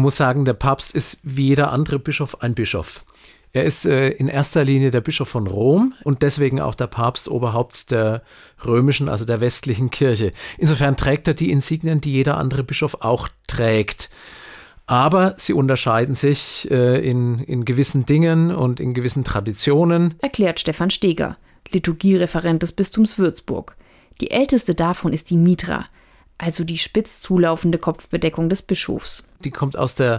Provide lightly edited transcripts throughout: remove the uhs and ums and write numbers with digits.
muss sagen, der Papst ist wie jeder andere Bischof ein Bischof. Er ist in erster Linie der Bischof von Rom und deswegen auch der Papst, Oberhaupt der römischen, also der westlichen Kirche. Insofern trägt er die Insignien, die jeder andere Bischof auch trägt. Aber sie unterscheiden sich in gewissen Dingen und in gewissen Traditionen. Erklärt Stefan Steger, Liturgiereferent des Bistums Würzburg. Die älteste davon ist die Mitra, also die spitz zulaufende Kopfbedeckung des Bischofs. Die kommt aus der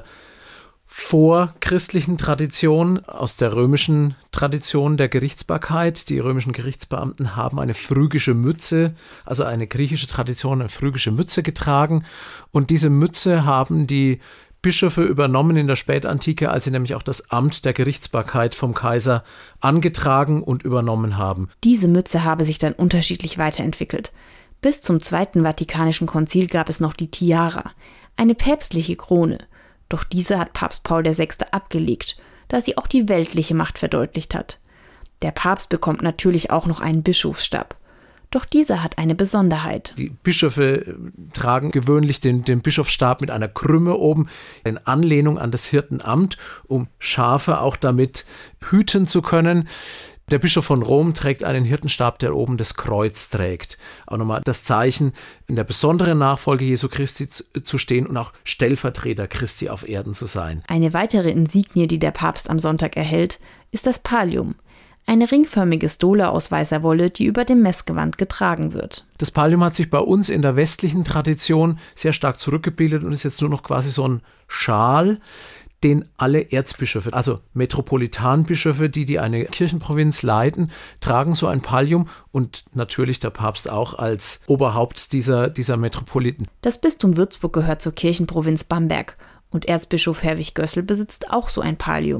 vorchristlichen Tradition, aus der römischen Tradition der Gerichtsbarkeit. Die römischen Gerichtsbeamten haben eine phrygische Mütze, also eine griechische Tradition, eine phrygische Mütze getragen. Und diese Mütze haben die Bischöfe übernommen in der Spätantike, als sie nämlich auch das Amt der Gerichtsbarkeit vom Kaiser angetragen und übernommen haben. Diese Mütze habe sich dann unterschiedlich weiterentwickelt. Bis zum Zweiten Vatikanischen Konzil gab es noch die Tiara, eine päpstliche Krone. Doch diese hat Papst Paul VI. Abgelegt, da sie auch die weltliche Macht verdeutlicht hat. Der Papst bekommt natürlich auch noch einen Bischofsstab. Doch dieser hat eine Besonderheit. Die Bischöfe tragen gewöhnlich den Bischofsstab mit einer Krümme oben in Anlehnung an das Hirtenamt, um Schafe auch damit hüten zu können. Der Bischof von Rom trägt einen Hirtenstab, der oben das Kreuz trägt. Auch nochmal das Zeichen, in der besonderen Nachfolge Jesu Christi zu stehen und auch Stellvertreter Christi auf Erden zu sein. Eine weitere Insignie, die der Papst am Sonntag erhält, ist das Pallium. Eine ringförmige Stole aus weißer Wolle, die über dem Messgewand getragen wird. Das Pallium hat sich bei uns in der westlichen Tradition sehr stark zurückgebildet und ist jetzt nur noch quasi so ein Schal, den alle Erzbischöfe, also Metropolitanbischöfe, die eine Kirchenprovinz leiten, tragen so ein Pallium und natürlich der Papst auch als Oberhaupt dieser Metropoliten. Das Bistum Würzburg gehört zur Kirchenprovinz Bamberg und Erzbischof Herwig Gössel besitzt auch so ein Pallium.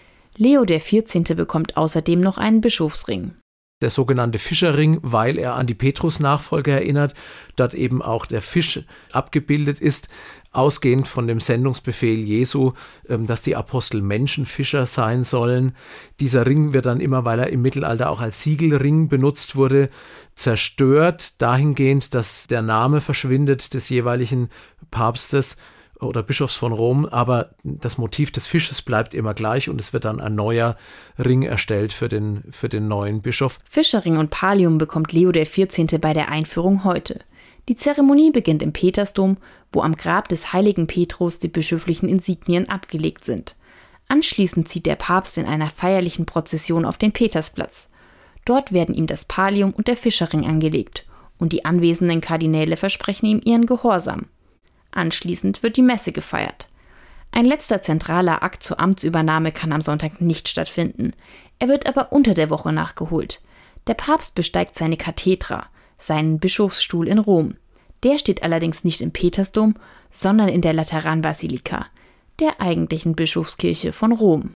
Leo XIV. Bekommt außerdem noch einen Bischofsring. Der sogenannte Fischerring, weil er an die Petrus-Nachfolge erinnert, dort eben auch der Fisch abgebildet ist, ausgehend von dem Sendungsbefehl Jesu, dass die Apostel Menschenfischer sein sollen. Dieser Ring wird dann immer, weil er im Mittelalter auch als Siegelring benutzt wurde, zerstört, dahingehend, dass der Name verschwindet des jeweiligen Papstes oder Bischofs von Rom, aber das Motiv des Fisches bleibt immer gleich und es wird dann ein neuer Ring erstellt für den neuen Bischof. Fischerring und Pallium bekommt Leo XIV. Bei der Einführung heute. Die Zeremonie beginnt im Petersdom, wo am Grab des heiligen Petrus die bischöflichen Insignien abgelegt sind. Anschließend zieht der Papst in einer feierlichen Prozession auf den Petersplatz. Dort werden ihm das Pallium und der Fischerring angelegt und die anwesenden Kardinäle versprechen ihm ihren Gehorsam. Anschließend wird die Messe gefeiert. Ein letzter zentraler Akt zur Amtsübernahme kann am Sonntag nicht stattfinden. Er wird aber unter der Woche nachgeholt. Der Papst besteigt seine Kathedra, seinen Bischofsstuhl in Rom. Der steht allerdings nicht im Petersdom, sondern in der Lateranbasilika, der eigentlichen Bischofskirche von Rom.